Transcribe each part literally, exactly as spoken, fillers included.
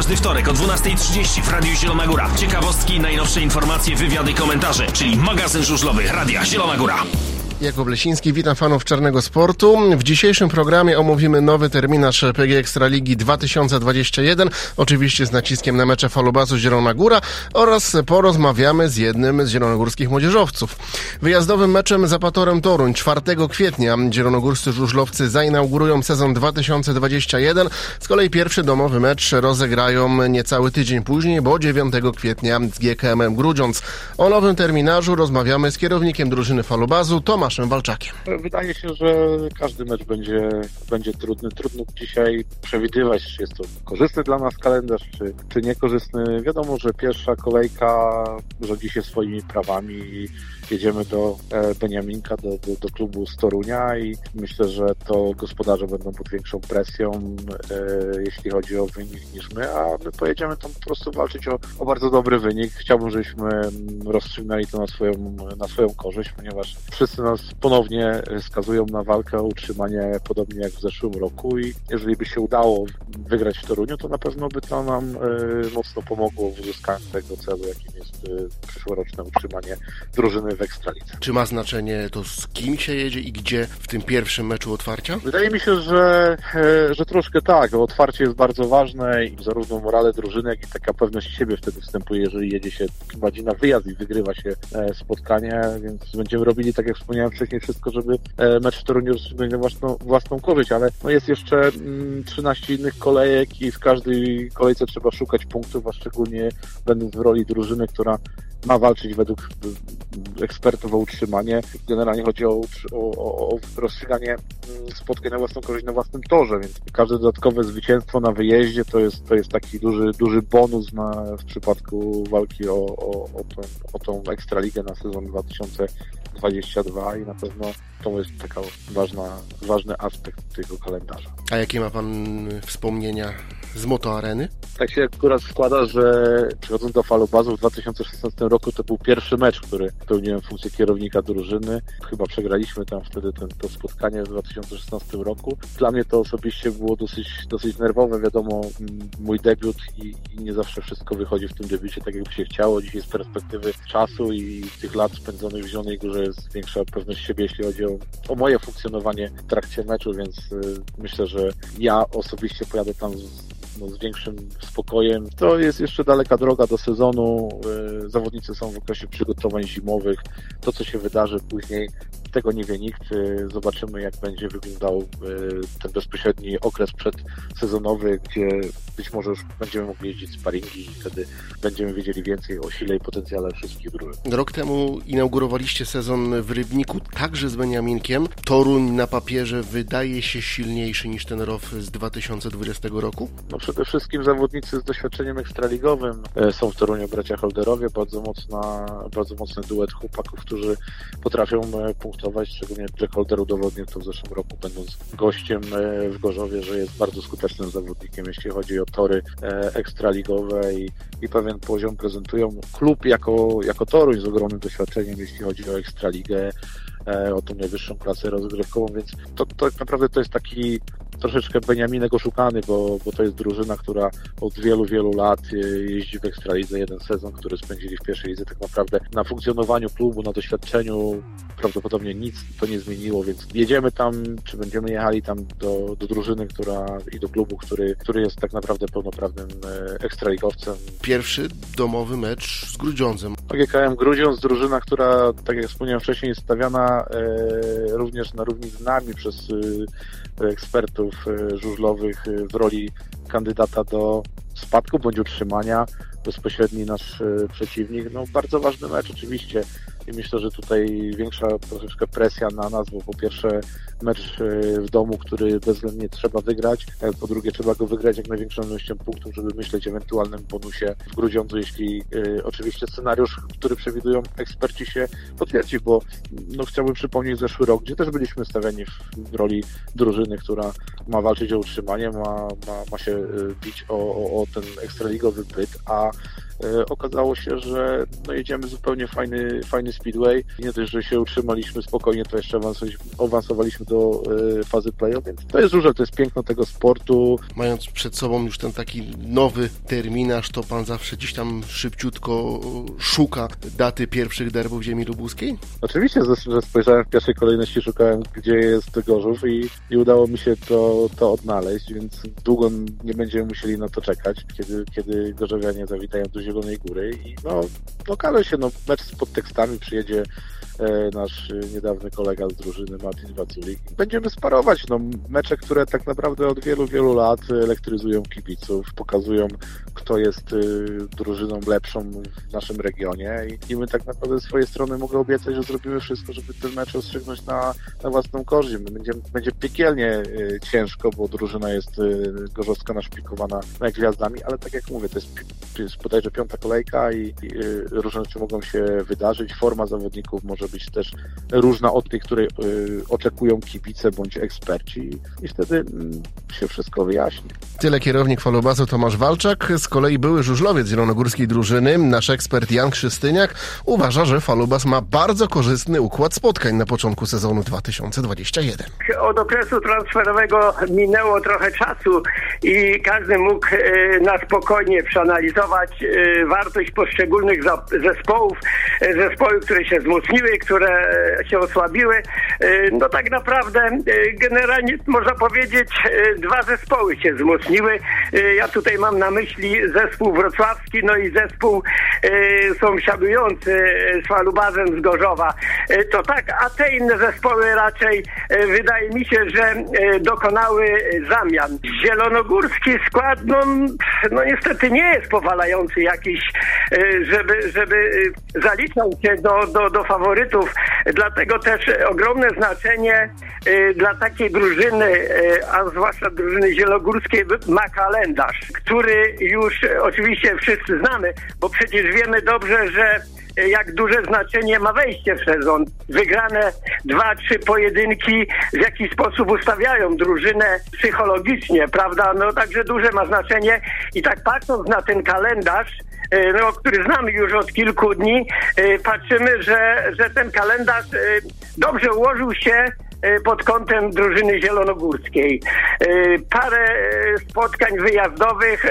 Każdy wtorek o dwunasta trzydzieści w Radiu Zielona Góra. Ciekawostki, najnowsze informacje, wywiady i komentarze, czyli magazyn żużlowy Radia Zielona Góra. Jakub Lesiński, witam fanów czarnego sportu. W dzisiejszym programie omówimy nowy terminarz P G Ekstraligi dwa tysiące dwudziesty pierwszy, oczywiście z naciskiem na mecze Falubasu Zielona Góra, oraz porozmawiamy z jednym z zielonogórskich młodzieżowców. Wyjazdowym meczem z Apatorem Toruń czwartego kwietnia zielonogórscy żużlowcy zainaugurują sezon dwa tysiące dwudziesty pierwszy. Z kolei pierwszy domowy mecz rozegrają niecały tydzień później, bo dziewiątego kwietnia z G K M-em Grudziądz. O nowym terminarzu rozmawiamy z kierownikiem drużyny Falubasu, Tomaszem Walczakiem. Wydaje się, że każdy mecz będzie, będzie trudny. Trudno dzisiaj przewidywać, czy jest to korzystny dla nas kalendarz, czy, czy niekorzystny. Wiadomo, że pierwsza kolejka rządzi się swoimi prawami i jedziemy do Beniaminka, do, do, do klubu z Torunia i myślę, że to gospodarze będą pod większą presją, e, jeśli chodzi o wynik, niż my, a my pojedziemy tam po prostu walczyć o, o bardzo dobry wynik. Chciałbym, żebyśmy rozstrzygnęli to na swoją, na swoją korzyść, ponieważ wszyscy nas ponownie skazują na walkę o utrzymanie, podobnie jak w zeszłym roku, i jeżeli by się udało wygrać w Toruniu, to na pewno by to nam e, mocno pomogło w uzyskaniu tego celu, jakim jest e, przyszłoroczne utrzymanie drużyny w Ekstralidze. Czy ma znaczenie to, z kim się jedzie i gdzie w tym pierwszym meczu otwarcia? Wydaje mi się, że, że troszkę tak. Otwarcie jest bardzo ważne i zarówno morale drużyny, jak i taka pewność siebie wtedy wstępuje, jeżeli jedzie się bardziej na wyjazd i wygrywa się spotkanie, więc będziemy robili, tak jak wspomniałem wcześniej, wszystko, żeby mecz w Toruniu rozstrzygnąć na własną, własną korzyść, ale no jest jeszcze trzynaście innych kolejek i w każdej kolejce trzeba szukać punktów, a szczególnie będąc w roli drużyny, która ma walczyć według ekspertów o utrzymanie. Generalnie chodzi o, o, o rozstrzyganie spotkań na własną korzyść na własnym torze, więc każde dodatkowe zwycięstwo na wyjeździe to jest, to jest taki duży, duży bonus na, w przypadku walki o, o, o, tą, o tą Ekstraligę na sezon dwa tysiące dwudziesty drugi i na pewno to jest taka ważna, ważny aspekt tego kalendarza. A jakie ma pan wspomnienia z Moto Areny? Tak się akurat składa, że przychodząc do Falubasu w dwa tysiące szesnastym roku to był pierwszy mecz, który pełniłem funkcję kierownika drużyny. Chyba przegraliśmy tam wtedy ten, to spotkanie w dwa tysiące szesnastym roku. Dla mnie to osobiście było dosyć, dosyć nerwowe. Wiadomo, mój debiut i, i nie zawsze wszystko wychodzi w tym debiucie tak, jakby się chciało. Dzisiaj z perspektywy czasu i tych lat spędzonych w Zielonej Górze jest większa pewność siebie, jeśli chodzi o, o moje funkcjonowanie w trakcie meczu, więc y, myślę, że ja osobiście pojadę tam z No, z większym spokojem. To jest jeszcze daleka droga do sezonu. Yy, zawodnicy są w okresie przygotowań zimowych. To, co się wydarzy później, tego nie wie nikt. Yy, zobaczymy, jak będzie wyglądał yy, ten bezpośredni okres przedsezonowy, gdzie być może już będziemy mogli jeździć sparingi i wtedy będziemy wiedzieli więcej o sile i potencjale wszystkich drużyn. Rok temu inaugurowaliście sezon w Rybniku, także z Beniaminkiem. Toruń na papierze wydaje się silniejszy niż ten R O W z dwa tysiące dwudziestego roku? No przede wszystkim zawodnicy z doświadczeniem ekstraligowym. Są w Toruniu bracia Holderowie, bardzo mocna, bardzo mocny duet chłopaków, którzy potrafią punktować, szczególnie Jack Holder udowodnił to w zeszłym roku, będąc gościem w Gorzowie, że jest bardzo skutecznym zawodnikiem, jeśli chodzi o tory ekstraligowe i, i pewien poziom prezentują. Klub jako, jako Toruń z ogromnym doświadczeniem, jeśli chodzi o ekstraligę, o tą najwyższą klasę rozgrywkową, więc to, to tak naprawdę to jest taki troszeczkę Beniaminek oszukany, bo, bo to jest drużyna, która od wielu, wielu lat jeździ w Ekstralidze. Jeden sezon, który spędzili w pierwszej lidze, tak naprawdę na funkcjonowaniu klubu, na doświadczeniu prawdopodobnie nic to nie zmieniło, więc jedziemy tam, czy będziemy jechali tam do, do drużyny, która i do klubu, który, który jest tak naprawdę pełnoprawnym ekstraligowcem. Pierwszy domowy mecz z Grudziądzem. G K M Grudziądz, drużyna, która, tak jak wspomniałem wcześniej, jest stawiana e, również na równi z nami przez e, ekspertów e, żużlowych e, w roli kandydata do spadku bądź utrzymania. Bezpośredni nasz e, przeciwnik. No bardzo ważny mecz oczywiście i myślę, że tutaj większa troszeczkę presja na nas, bo po pierwsze mecz w domu, który bezwzględnie trzeba wygrać, a po drugie trzeba go wygrać jak największą ilością punktów, żeby myśleć o ewentualnym bonusie w Grudziądzu, jeśli y, oczywiście scenariusz, który przewidują eksperci, się potwierdzi, bo no, chciałbym przypomnieć zeszły rok, gdzie też byliśmy stawiani w, w roli drużyny, która ma walczyć o utrzymanie, ma, ma, ma się y, bić o, o, o ten ekstraligowy byt, a y, okazało się, że no, jedziemy zupełnie fajny, fajny Speedway. Nie dość, że się utrzymaliśmy spokojnie, to jeszcze awansowaliśmy do y, fazy play-off, więc to jest Żużel, to jest piękno tego sportu. Mając przed sobą już ten taki nowy terminarz, to pan zawsze gdzieś tam szybciutko szuka daty pierwszych derbów ziemi lubuskiej? Oczywiście, że spojrzałem w pierwszej kolejności, szukałem, gdzie jest Gorzów i, i udało mi się to, to odnaleźć, więc długo nie będziemy musieli na to czekać, kiedy, kiedy gorzowianie zawitają do Zielonej Góry i no, okaże się, no, mecz z podtekstami, przyjedzie e, nasz niedawny kolega z drużyny Martin Waculik. Będziemy sparować, no, mecze, które tak naprawdę od wielu, wielu lat elektryzują kibiców, pokazują, kto jest y, drużyną lepszą w naszym regionie i, i my tak naprawdę z swojej strony mogę obiecać, że zrobimy wszystko, żeby ten mecz rozstrzygnąć na, na własną korzyść. Będzie, będzie piekielnie y, ciężko, bo drużyna jest y, gorzowska naszpikowana gwiazdami, ale tak jak mówię, to jest, jest bodajże piąta kolejka i, i y, różne rzeczy mogą się wydarzyć. Forma zawodników może być też różna od tej, której y, oczekują kibice bądź eksperci i wtedy y, się wszystko wyjaśni. Tyle kierownik Falobazu Tomasz Walczak. Z kolei były żużlowiec zielonogórskiej drużyny, nasz ekspert Jan Krzystyniak, uważa, że Falubas ma bardzo korzystny układ spotkań na początku sezonu dwa tysiące dwudziestego pierwszego. Od okresu transferowego minęło trochę czasu i każdy mógł na spokojnie przeanalizować wartość poszczególnych zespołów, zespoły, które się wzmocniły, które się osłabiły. No tak naprawdę generalnie można powiedzieć, dwa zespoły się wzmocniły. Ja tutaj mam na myśli zespół wrocławski, no i zespół sąsiadujący z Falubazem z Gorzowa. To tak, a te inne zespoły raczej wydaje mi się, że dokonały zamian. Zielonogórski skład, no, no niestety nie jest powalający jakiś, żeby, żeby zaliczał się do, do, do faworytów. Dlatego też ogromne znaczenie dla takiej drużyny, a zwłaszcza drużyny zielonogórskiej, ma kalendarz, który już oczywiście wszyscy znamy, bo przecież wiemy dobrze, że jak duże znaczenie ma wejście w sezon. Wygrane dwa, trzy pojedynki w jakiś sposób ustawiają drużynę psychologicznie, prawda? No także duże ma znaczenie i tak patrząc na ten kalendarz, no, który znamy już od kilku dni, patrzymy, że, że ten kalendarz dobrze ułożył się pod kątem drużyny zielonogórskiej. Parę spotkań wyjazdowych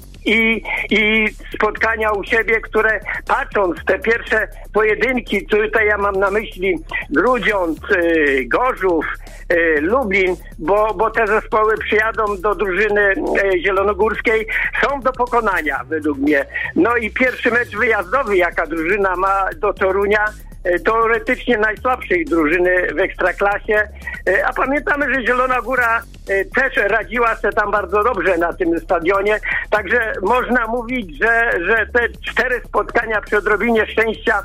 I, i spotkania u siebie, które patrząc te pierwsze pojedynki, tutaj ja mam na myśli Grudziądz, y, Gorzów, y, Lublin, bo, bo te zespoły przyjadą do drużyny y, zielonogórskiej, są do pokonania według mnie. No i pierwszy mecz wyjazdowy, jaka drużyna ma do Torunia, teoretycznie najsłabszej drużyny w Ekstraklasie, a pamiętamy, że Zielona Góra też radziła sobie tam bardzo dobrze na tym stadionie, także można mówić, że, że te cztery spotkania przy odrobinie szczęścia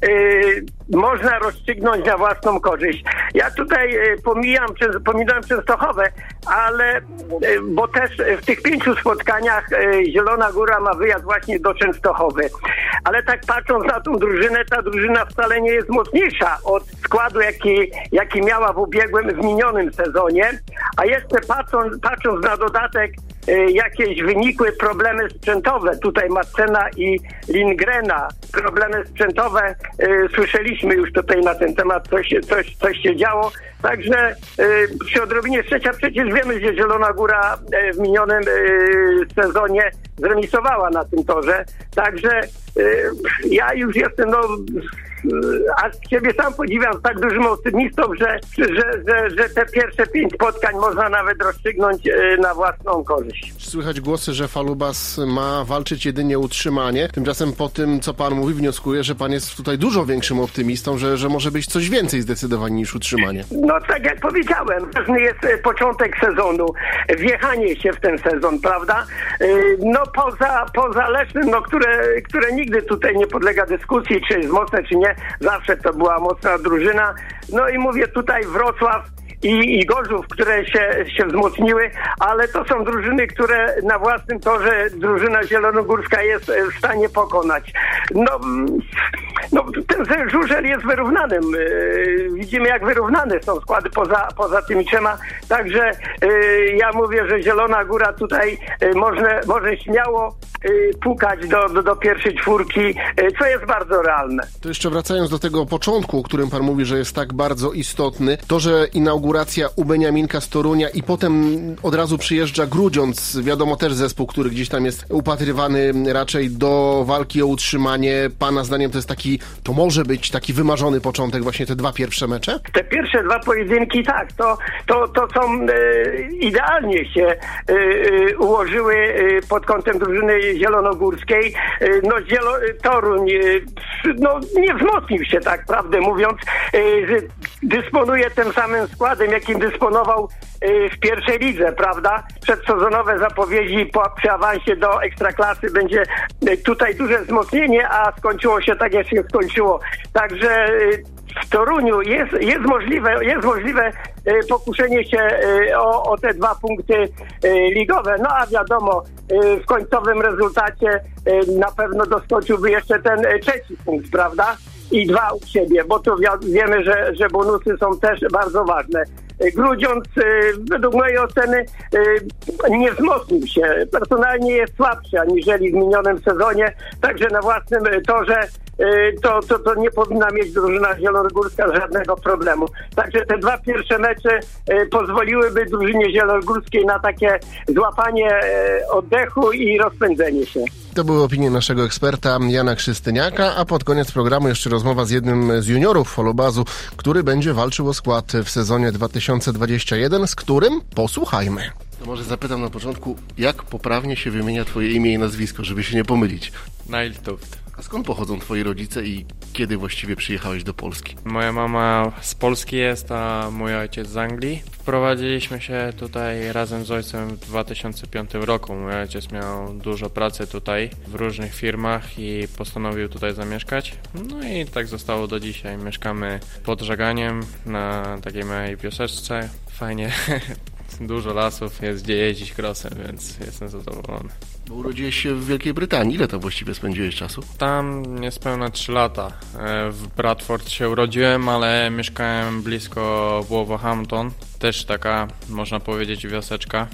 yy, można rozstrzygnąć na własną korzyść. Ja tutaj pomijam, pominam Częstochowę, ale bo też w tych pięciu spotkaniach Zielona Góra ma wyjazd właśnie do Częstochowy, ale tak patrząc na tą drużynę, ta drużyna wcale nie jest mocniejsza od składu, jaki, jaki miała w ubiegłym, w minionym sezonie, a jeszcze patrząc, patrząc na dodatek y, jakieś wynikły problemy sprzętowe, tutaj Macena i Lindgrena, problemy sprzętowe, y, słyszeliśmy już tutaj na ten temat, coś, coś, coś się działo, także y, przy odrobinie szczęścia przecież wiemy, że Zielona Góra y, w minionym y, sezonie zremisowała na tym torze, także y, ja już jestem no a siebie sam podziwiam z tak dużym optymistą, że, że, że, że te pierwsze pięć spotkań można nawet rozstrzygnąć na własną korzyść. Słychać głosy, że Falubas ma walczyć jedynie o utrzymanie. Tymczasem po tym, co pan mówi, wnioskuję, że pan jest tutaj dużo większym optymistą, że, że może być coś więcej zdecydowanie niż utrzymanie. No tak jak powiedziałem, ważny jest początek sezonu, wjechanie się w ten sezon, prawda? No poza, poza Lesznem, no, które, które nigdy tutaj nie podlega dyskusji, czy jest mocne, czy nie. Zawsze to była mocna drużyna. No i mówię tutaj Wrocław i, i Gorzów, które się, się wzmocniły, ale to są drużyny, które na własnym torze drużyna zielonogórska jest w stanie pokonać. No, no ten żużel jest wyrównanym. Widzimy, jak wyrównane są składy poza, poza tymi trzema. Także ja mówię, że Zielona Góra tutaj może, może śmiało pukać do, do, do pierwszej czwórki, co jest bardzo realne. To jeszcze wracając do tego początku, o którym pan mówi, że jest tak bardzo istotny, to, że inauguracja u Beniaminka z Torunia i potem od razu przyjeżdża Grudziądz, wiadomo też zespół, który gdzieś tam jest upatrywany raczej do walki o utrzymanie. Pana zdaniem to jest taki, to może być taki wymarzony początek, właśnie te dwa pierwsze mecze? Te pierwsze dwa pojedynki, tak, to, to, to są e, idealnie się e, ułożyły e, pod kątem drużyny zielonogórskiej. E, no Zielo, Toruń e, no, nie wzmocnił się, tak prawdę mówiąc, e, że dysponuje tym samym składem, jakim dysponował e, w pierwszej lidze, prawda? Przedsezonowe zapowiedzi po, przy awansie do Ekstraklasy będzie e, tutaj duże wzmocnienie, a skończyło się tak, jak się skończyło. Także e, w Toruniu jest, jest możliwe, jest możliwe pokuszenie się o, o te dwa punkty ligowe. No a wiadomo, w końcowym rezultacie na pewno doskoczyłby jeszcze ten trzeci punkt, prawda? I dwa u siebie, bo to wi- wiemy, że, że bonusy są też bardzo ważne. Grudziądz według mojej oceny nie wzmocnił się. Personalnie jest słabszy aniżeli w minionym sezonie, także na własnym torze to, to, to nie powinna mieć drużyna zielonogórska żadnego problemu. Także te dwa pierwsze mecze pozwoliłyby drużynie zielonogórskiej na takie złapanie oddechu i rozpędzenie się. To były opinie naszego eksperta Jana Krzystyniaka, a pod koniec programu jeszcze rozmowa z jednym z juniorów Folobazu, który będzie walczył o skład w sezonie dwa tysiące dwudziestym pierwszym, z którym posłuchajmy. To może zapytam na początku, jak poprawnie się wymienia twoje imię i nazwisko, żeby się nie pomylić? Nailtoft. A skąd pochodzą twoi rodzice i kiedy właściwie przyjechałeś do Polski? Moja mama z Polski jest, a mój ojciec z Anglii. Wprowadziliśmy się tutaj razem z ojcem w dwa tysiące piątym roku. Mój ojciec miał dużo pracy tutaj w różnych firmach i postanowił tutaj zamieszkać. No i tak zostało do dzisiaj. Mieszkamy pod Żaganiem na takiej małej wioseczce. Fajnie. Dużo lasów, jest gdzie jeździć crossem, więc jestem zadowolony. Bo urodziłeś się w Wielkiej Brytanii. Ile tam właściwie spędziłeś czasu? Tam niespełna trzy lata. W Bradford się urodziłem, ale mieszkałem blisko Wolverhampton. Też taka, można powiedzieć, wioseczka.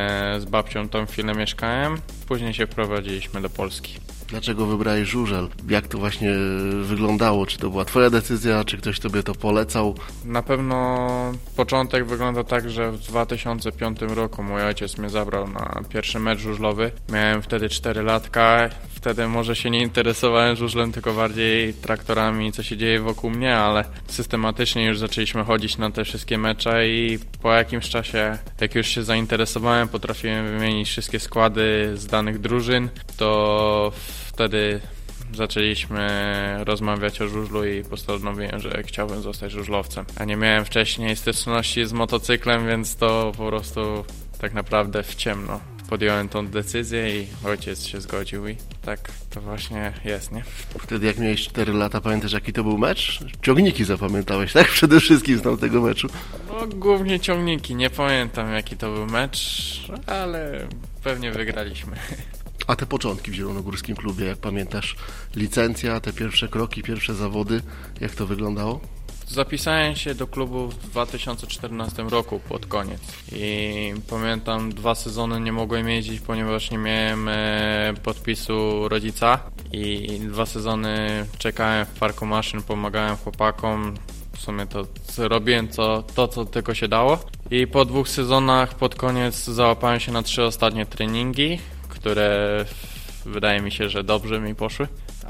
Z babcią tam chwilę mieszkałem. Później się wprowadziliśmy do Polski. Dlaczego wybrałeś żużel? Jak to właśnie wyglądało? Czy to była twoja decyzja, czy ktoś tobie to polecał? Na pewno początek wygląda tak, że w dwa tysiące piątym roku mój ojciec mnie zabrał na pierwszy mecz żużlowy. Miałem wtedy cztery latka. Wtedy może się nie interesowałem żużlem, tylko bardziej traktorami, co się dzieje wokół mnie, ale systematycznie już zaczęliśmy chodzić na te wszystkie mecze i po jakimś czasie, jak już się zainteresowałem, potrafiłem wymienić wszystkie składy z danych drużyn, to wtedy zaczęliśmy rozmawiać o żużlu i postanowiłem, że chciałbym zostać żużlowcem. A nie miałem wcześniej styczności z motocyklem, więc to po prostu tak naprawdę w ciemno podjąłem tą decyzję i ojciec się zgodził i tak to właśnie jest, nie? Wtedy jak miałeś cztery lata, pamiętasz jaki to był mecz? Ciągniki zapamiętałeś, tak? Przede wszystkim z tamtego meczu. No głównie ciągniki, nie pamiętam jaki to był mecz, ale pewnie wygraliśmy. A te początki w zielonogórskim klubie, jak pamiętasz, licencja, te pierwsze kroki, pierwsze zawody, jak to wyglądało? Zapisałem się do klubu w dwa tysiące czternastym roku pod koniec i pamiętam, dwa sezony nie mogłem jeździć, ponieważ nie miałem e, podpisu rodzica i dwa sezony czekałem w parku maszyn, pomagałem chłopakom. W sumie to robiłem to, to, co tylko się dało i po dwóch sezonach pod koniec załapałem się na trzy ostatnie treningi, które wydaje mi się, że dobrze mi poszły,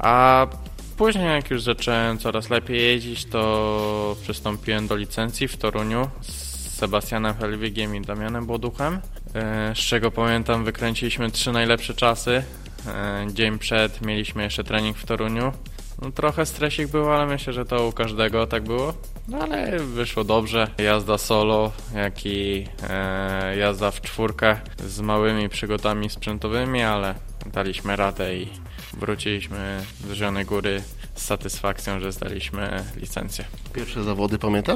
a później jak już zacząłem coraz lepiej jeździć, to przystąpiłem do licencji w Toruniu z Sebastianem Helwigiem i Damianem Boduchem, z czego pamiętam wykręciliśmy trzy najlepsze czasy. Dzień przed mieliśmy jeszcze trening w Toruniu. No, trochę stresik był, ale myślę, że to u każdego tak było. No ale wyszło dobrze. Jazda solo, jak i e, jazda w czwórkę z małymi przygodami sprzętowymi, ale daliśmy radę i wróciliśmy z Zielonej Góry z satysfakcją, że zdaliśmy licencję. Pierwsze zawody pamiętasz?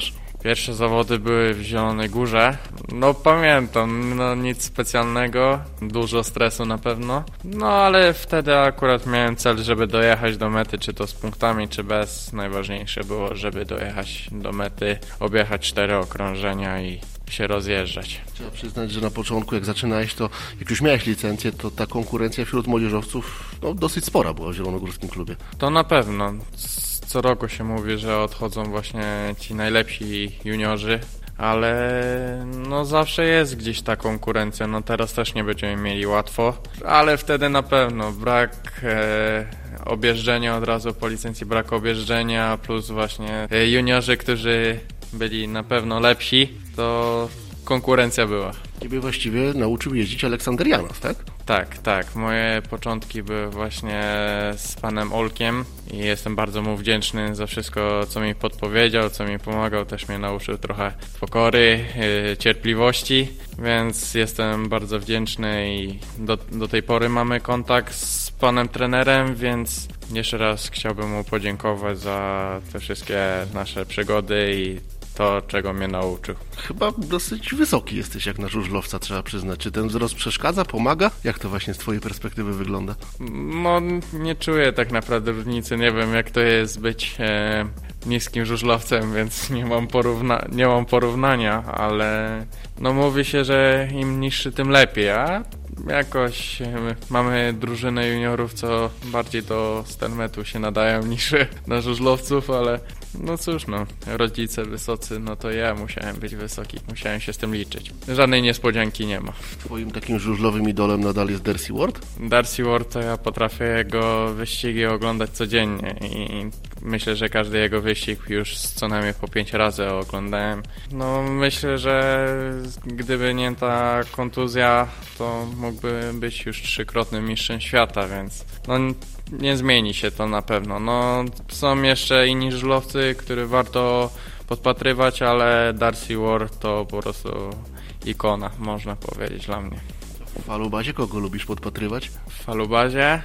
Pierwsze zawody były w Zielonej Górze. No pamiętam, no nic specjalnego, dużo stresu na pewno. No ale wtedy akurat miałem cel, żeby dojechać do mety, czy to z punktami, czy bez. Najważniejsze było, żeby dojechać do mety, objechać cztery okrążenia i się rozjeżdżać. Trzeba przyznać, że na początku jak zaczynałeś, to jak już miałeś licencję, to ta konkurencja wśród młodzieżowców no, dosyć spora była w Zielonogórskim klubie. To na pewno. Co roku się mówi, że odchodzą właśnie ci najlepsi juniorzy, ale no zawsze jest gdzieś ta konkurencja. No teraz też nie będziemy mieli łatwo, ale wtedy na pewno brak e, objeżdżenia od razu po licencji, brak objeżdżenia, plus właśnie e, juniorzy, którzy byli na pewno lepsi, to konkurencja była. Ciebie właściwie nauczył jeździć Aleksander Janas, tak? Tak, tak. Moje początki były właśnie z panem Olkiem i jestem bardzo mu wdzięczny za wszystko, co mi podpowiedział, co mi pomagał. Też mnie nauczył trochę pokory, yy, cierpliwości, więc jestem bardzo wdzięczny i do, do tej pory mamy kontakt z panem trenerem, więc jeszcze raz chciałbym mu podziękować za te wszystkie nasze przygody i to, czego mnie nauczył. Chyba dosyć wysoki jesteś jak na żużlowca, trzeba przyznać. Czy ten wzrost przeszkadza, pomaga? Jak to właśnie z twojej perspektywy wygląda? No, nie czuję tak naprawdę różnicy. Nie wiem, jak to jest być e, niskim żużlowcem, więc nie mam, porówna- nie mam porównania, ale no mówi się, że im niższy, tym lepiej, a jakoś mamy drużynę juniorów, co bardziej do stenmetu się nadają niż na żużlowców, ale no cóż, no, rodzice wysocy, no to ja musiałem być wysoki, musiałem się z tym liczyć. Żadnej niespodzianki nie ma. Twoim takim żużlowym idolem nadal jest Darcy Ward? Darcy Ward to ja potrafię jego wyścigi oglądać codziennie i myślę, że każdy jego wyścig już co najmniej po pięć razy oglądałem. No myślę, że gdyby nie ta kontuzja, to mógłby być już trzykrotnym mistrzem świata, więc no nie zmieni się to na pewno. No są jeszcze inni żużlowcy, których warto podpatrywać, ale Darcy Ward to po prostu ikona, można powiedzieć, dla mnie. W Falubazie kogo lubisz podpatrywać? W Falubazie?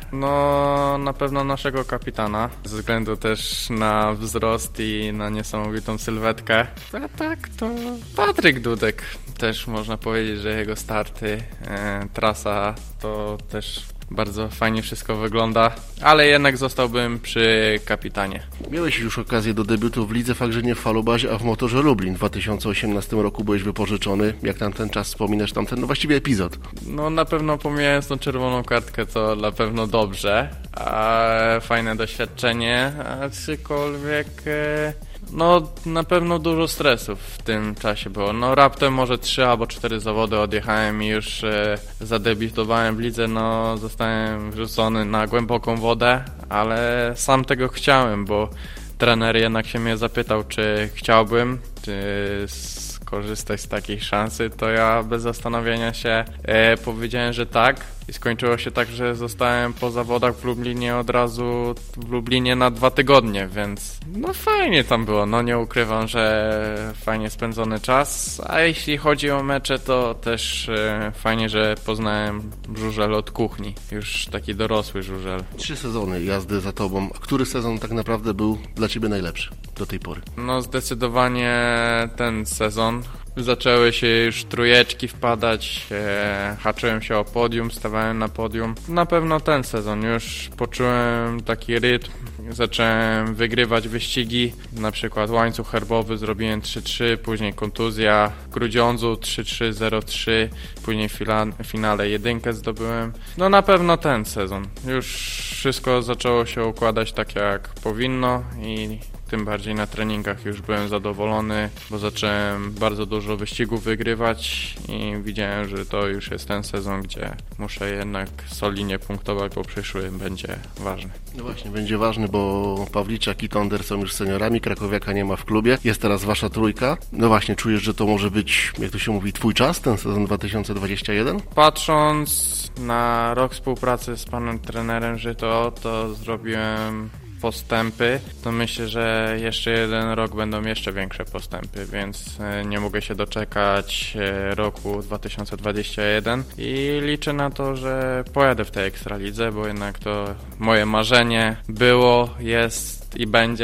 No na pewno naszego kapitana, ze względu też na wzrost i na niesamowitą sylwetkę. A tak to Patryk Dudek. Też można powiedzieć, że jego starty, e, trasa to też bardzo fajnie wszystko wygląda, ale jednak zostałbym przy kapitanie. Miałeś już okazję do debiutu w lidze, fakt, że nie w Falubazie, a w Motorze Lublin. W dwa tysiące osiemnastym roku byłeś wypożyczony. Jak tam ten czas wspominasz, tamten, no właściwie epizod? No na pewno pomijając tą czerwoną kartkę, to na pewno dobrze, a fajne doświadczenie, aczkolwiek e, no na pewno dużo stresów w tym czasie było. No raptem może trzy albo cztery zawody odjechałem i już e, zadebiutowałem w lidze, no zostałem wrzucony na głęboką wodę, ale sam tego chciałem, bo trener jednak się mnie zapytał, czy chciałbym, czy skorzystać z takiej szansy, to ja bez zastanowienia się e, powiedziałem, że tak. I skończyło się tak, że zostałem po zawodach w Lublinie od razu w Lublinie na dwa tygodnie, więc no fajnie tam było, no nie ukrywam, że fajnie spędzony czas, a jeśli chodzi o mecze, to też e, fajnie, że poznałem żużel od kuchni, już taki dorosły żużel. Trzy sezony jazdy za tobą. A który sezon tak naprawdę był dla ciebie najlepszy do tej pory? No zdecydowanie ten sezon. Zaczęły się już trójeczki wpadać, e, haczyłem się o podium, stawałem na podium. Na pewno ten sezon już poczułem taki rytm, zacząłem wygrywać wyścigi, na przykład łańcuch herbowy zrobiłem trzy trzy, później kontuzja, w Grudziądzu trzy trzy zero trzy, później w fila- finale jedynkę zdobyłem. No na pewno ten sezon. Już wszystko zaczęło się układać tak jak powinno i tym bardziej na treningach już byłem zadowolony, bo zacząłem bardzo dużo wyścigów wygrywać i widziałem, że to już jest ten sezon, gdzie muszę jednak solidnie punktować, bo przyszły będzie ważny. No właśnie, będzie ważny, bo Pawliczak i Tonder są już seniorami, Krakowiaka nie ma w klubie, jest teraz wasza trójka. No właśnie, czujesz, że to może być, jak to się mówi, twój czas, ten sezon dwa tysiące dwudziesty pierwszy? Patrząc na rok współpracy z panem trenerem Żyto, to zrobiłem postępy, to myślę, że jeszcze jeden rok będą jeszcze większe postępy, więc nie mogę się doczekać roku dwa tysiące dwudziestego pierwszego i liczę na to, że pojadę w tej Ekstralidze, bo jednak to moje marzenie było, jest i będzie.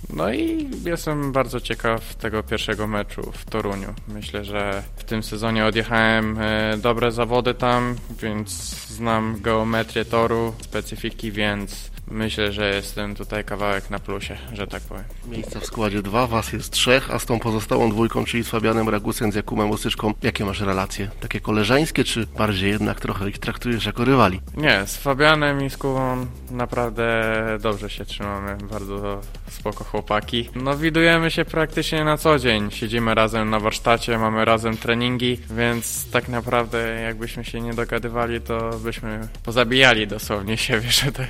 No i jestem bardzo ciekaw tego pierwszego meczu w Toruniu. Myślę, że w tym sezonie odjechałem dobre zawody tam, więc znam geometrię toru, specyfiki, więc myślę, że jestem tutaj kawałek na plusie, że tak powiem. Miejsca w składzie dwa, was jest trzech, a z tą pozostałą dwójką, czyli z Fabianem Ragusem, z Jakubem Osyszką, jakie masz relacje? Takie koleżeńskie, czy bardziej jednak trochę ich traktujesz jako rywali? Nie, z Fabianem i z Kubą naprawdę dobrze się trzymamy, bardzo spoko chłopaki. No widujemy się praktycznie na co dzień, siedzimy razem na warsztacie, mamy razem treningi, więc tak naprawdę jakbyśmy się nie dogadywali, to byśmy pozabijali dosłownie siebie, że tak...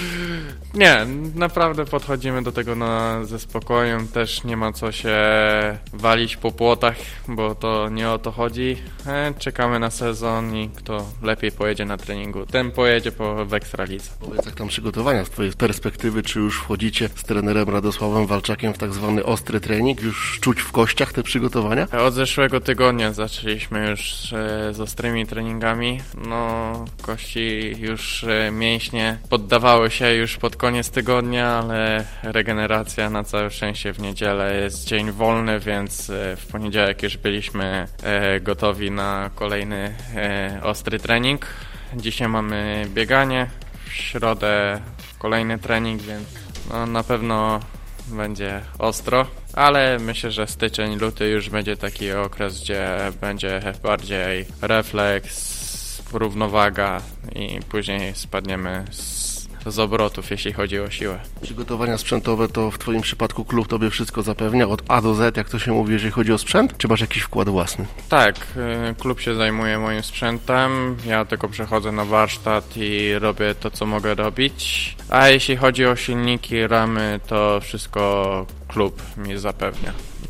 Nie, naprawdę podchodzimy do tego na, ze spokojem, też nie ma co się walić po płotach, bo to nie o to chodzi. E, czekamy na sezon i kto lepiej pojedzie na treningu, ten pojedzie po, w Ekstralidze. Powiedz, jak tam przygotowania z twojej perspektywy, czy już wchodzicie z trenerem Radosławem Walczakiem w tak zwany ostry trening, już czuć w kościach te przygotowania? Od zeszłego tygodnia zaczęliśmy już e, z ostrymi treningami, no kości już e, mięśnie poddawały się już pod koniec tygodnia, ale regeneracja na całe szczęście w niedzielę jest dzień wolny, więc w poniedziałek już byliśmy gotowi na kolejny ostry trening. Dzisiaj mamy bieganie, w środę kolejny trening, więc no, na pewno będzie ostro, ale myślę, że styczeń, luty już będzie taki okres, gdzie będzie bardziej refleks, równowaga i później spadniemy z z obrotów, jeśli chodzi o siłę. Przygotowania sprzętowe to w twoim przypadku klub tobie wszystko zapewnia od A do Z, jak to się mówi, jeżeli chodzi o sprzęt? Czy masz jakiś wkład własny? Tak, klub się zajmuje moim sprzętem, ja tylko przechodzę na warsztat i robię to, co mogę robić. A jeśli chodzi o silniki, ramy, to wszystko klub mi zapewnia.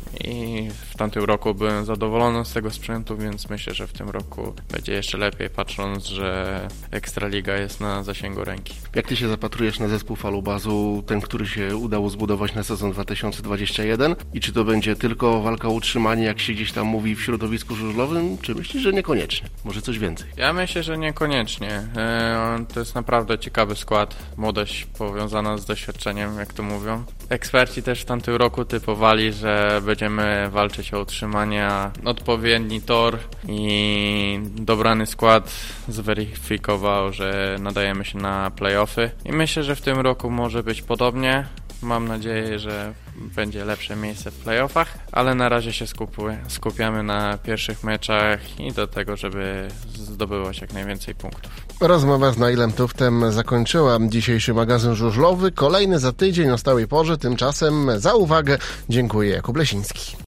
I w tamtym roku byłem zadowolony z tego sprzętu, więc myślę, że w tym roku będzie jeszcze lepiej, patrząc, że Ekstraliga jest na zasięgu ręki. Jak ty się zapatrujesz na zespół Falubazu, ten, który się udało zbudować na sezon dwa tysiące dwudziesty pierwszy? I czy to będzie tylko walka o utrzymanie, jak się gdzieś tam mówi w środowisku żużlowym, czy myślisz, że niekoniecznie? Może coś więcej? Ja myślę, że niekoniecznie. To jest naprawdę ciekawy skład, młodość powiązana z doświadczeniem, jak to mówią. Eksperci też w tamtym roku typowali, że będziemy walczyć o utrzymanie, a odpowiedni tor i dobrany skład zweryfikował, że nadajemy się na play-offy. I myślę, że w tym roku może być podobnie. Mam nadzieję, że będzie lepsze miejsce w play-offach, ale na razie się skupuję, skupiamy na pierwszych meczach i do tego, żeby zdobywać jak najwięcej punktów. Rozmowa z Nailem Tuftem zakończyła dzisiejszy magazyn żużlowy. Kolejny za tydzień o stałej porze. Tymczasem za uwagę dziękuję Jakub Lesiński.